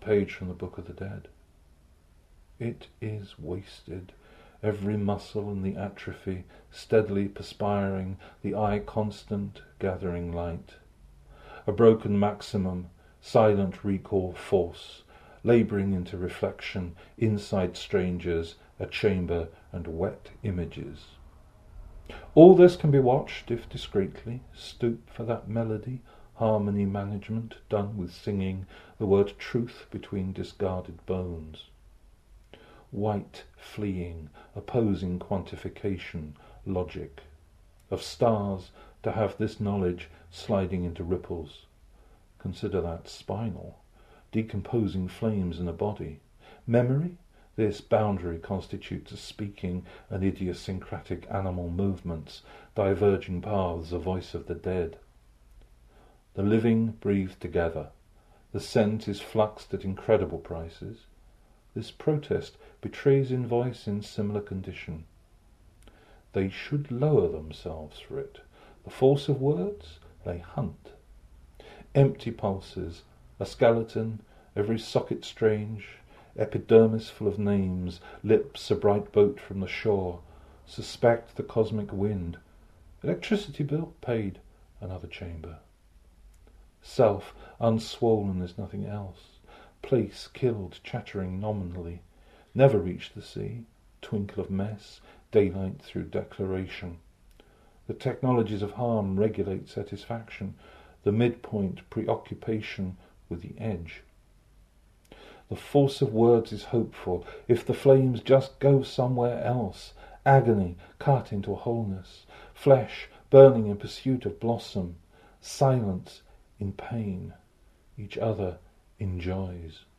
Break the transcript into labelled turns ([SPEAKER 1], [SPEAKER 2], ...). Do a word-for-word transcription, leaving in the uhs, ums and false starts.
[SPEAKER 1] page from the Book of the Dead. It is wasted, every muscle in the atrophy, steadily perspiring, the eye constant, gathering light. A broken maximum, silent recall force, labouring into reflection, inside strangers, a chamber and wet images. All this can be watched if discreetly, stoop for that melody, harmony management, done with singing the word truth between discarded bones. White fleeing, opposing quantification, logic. Of stars to have this knowledge sliding into ripples. Consider that spinal, decomposing flames in a body. Memory? This boundary constitutes a speaking and idiosyncratic animal movements, diverging paths, a voice of the dead. The living breathe together. The scent is fluxed at incredible prices. This protest betrays in voice in similar condition. They should lower themselves for it. The force of words, they hunt. Empty pulses, a skeleton, every socket strange, epidermis full of names, lips a bright boat from the shore, suspect the cosmic wind. Electricity bill paid, another chamber. Self unswollen is nothing else. Place killed, chattering nominally. Never reach the sea. Twinkle of mess, daylight through declaration. The technologies of harm regulate satisfaction. The midpoint preoccupation with the edge. The force of words is hopeful. If the flames just go somewhere else. Agony cut into a wholeness. Flesh burning in pursuit of blossom. Silence in pain. Each other enjoys.